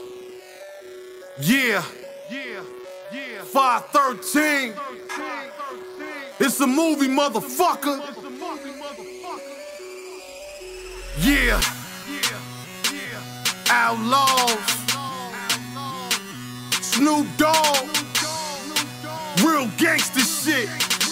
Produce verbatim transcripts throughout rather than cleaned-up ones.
Yeah, yeah, yeah. five thirteen. It's a movie, motherfucker. Yeah, yeah, yeah. Outlaws. Snoop Dogg. Real gangsta shit.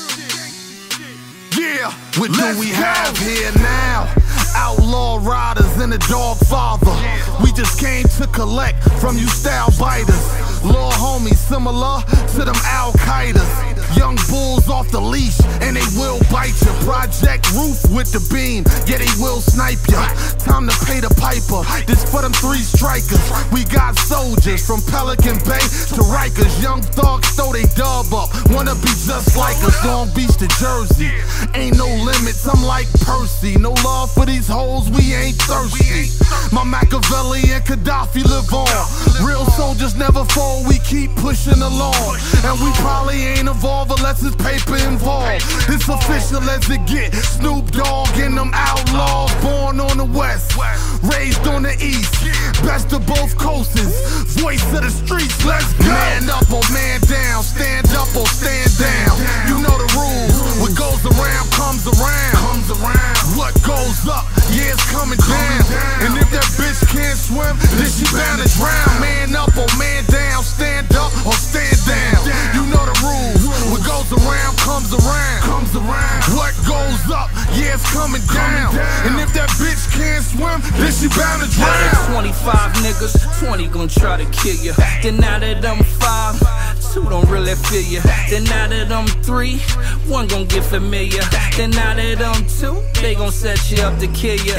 Yeah, what do we have here now? Outlaw riders and a dog father. We just came to collect from you style biters. Law homies similar to them Al-Qaedas. Young bulls off the leash and they will bite you. Project roof with the beam, yeah they will snipe ya. Time to pay the piper, this for them three strikers. We got soldiers from Pelican Bay to Rikers. Young thugs throw they dub up, wanna be just like us. Long Beach to Jersey, ain't no limits, I'm like Percy. No love for these hoes, we ain't thirsty. My Machiavelli and Gaddafi live on. Real soldiers never fall, we keep pushing along. And we probably ain't evolved unless it's paper involved. It's official as it get. Snoop Dogg and them outlaws. Born on the west, raised on the east. Best of both coasts, voice of the streets, let's go. Man up or man down, stand up or stand down. You know the rules, what goes around comes around. What goes up, yeah it's coming down. And if that bitch can't swim, then she bound to drown. Man up or man down, stand up or stand down. You know the rules, what goes around comes around. What goes up, yeah it's coming down. And if that bitch can't swim, then she bound to drown. twenty-five niggas, twenty gon' try to kill you. Then out of them five, two don't really feel you. Then out of them three, one gon' get familiar. Then out of them two, they gon' set you up to kill you.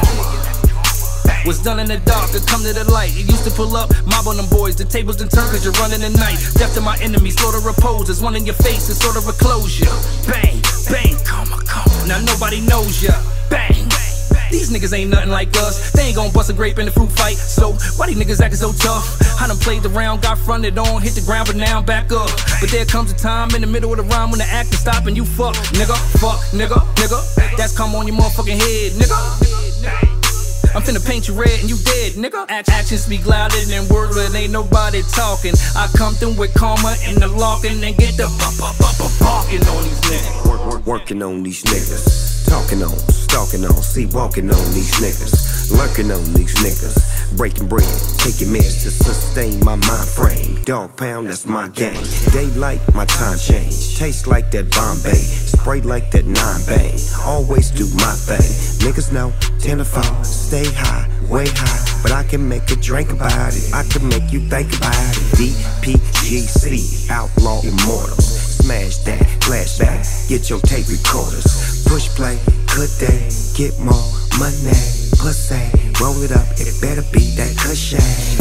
What's done in the dark could come to the light. You used to pull up, mob on them boys. The tables done turn cause you're running the night. Death to my enemies, slaughter reposes. One in your face is sort of a closure. Bang, bang, karma, karma. Now nobody knows ya. Bang. These niggas ain't nothing like us. They ain't gon' bust a grape in the fruit fight. So why these niggas acting so tough? I done played the round, got fronted on, hit the ground, but now I'm back up. But there comes a time in the middle of the rhyme when the act is stopping. You fuck, nigga, fuck, nigga, nigga. That's come on your motherfucking head, nigga. I'm finna paint you red and you dead, nigga. Actions speak louder than words, but ain't nobody talking. I come through with karma in the locking and get the bump up, up, up, barking on these niggas. Work, work, working on these niggas. Talking on, stalking on, see walking on these niggas. Lurking on these niggas. Breaking bread, taking meds to sustain my mind frame. Dog pound, that's my game. Daylight, my time change. Taste like that Bombay. Spray like that nine bang. Always do my thing. Niggas know, ten to four, stay high, way high. But I can make a drink about it. I can make you think about it. D P G C, outlaw immortals. Smash that, flashback, get your tape recorders. Push play, good day, get more money. Pussy, roll it up, it better be that cushion.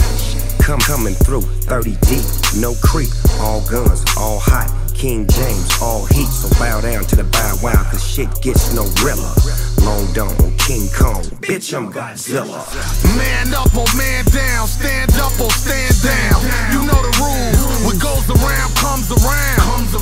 Come coming through, thirty deep, no creep. All guns, all hot, King James, all heat. So bow down to the bow wow, cause shit gets no realer. Long Dome, King Kong, bitch I'm Godzilla. Man up or man down, stand up or stand down. You know the rules, what goes around comes around.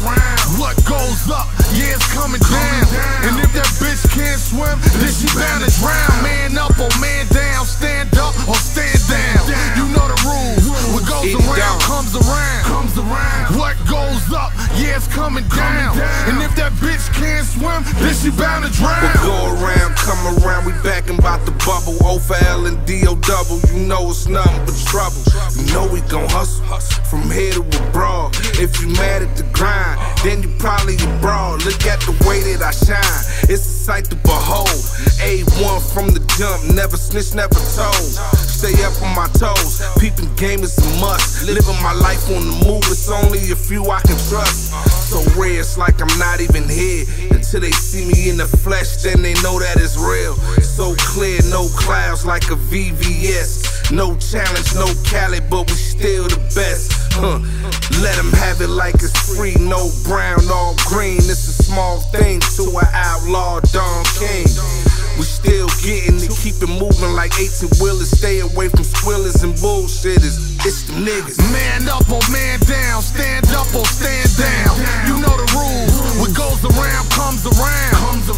What goes up, yeah it's coming down. And if that bitch can't swim, then she bound to drown. Man up or man down, stand up or stand down. You know the rules, what goes around comes around. What goes up, yeah it's coming down. And if that bitch can't swim, then she bound to drown. What go around, come around, we back and bout the bubble. O for L and D O double, you know it's nothing but trouble. You know we gon' hustle, from here to abroad. If you mad at the grind, then you probably abroad. Look at the way that I shine, it's a sight to behold. A one from the jump, never snitch, never told. Stay up on my toes, peeping game is a must. Living my life on the move, it's only a few I can trust. So rare, it's like I'm not even here. Until they see me in the flesh, then they know that it's real. So clear, no clouds like a V V S. No challenge, no Cali, but we still the best. Huh. Let them have it like it's free, no brown, all green. It's a small thing to an outlaw Don King. We still getting it, keep it moving like eighteen wheelers. Stay away from squillers and bullshitters. It's the niggas. Man up or man down, stand up or stand down. You know the rules, what goes around comes around.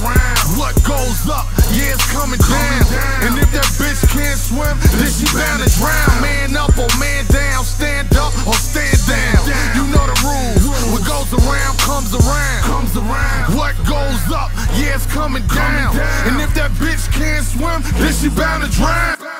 What goes up, yeah it's coming down. And if that bitch can't swim, then she bound to drown. Man up or man then she bound to drown.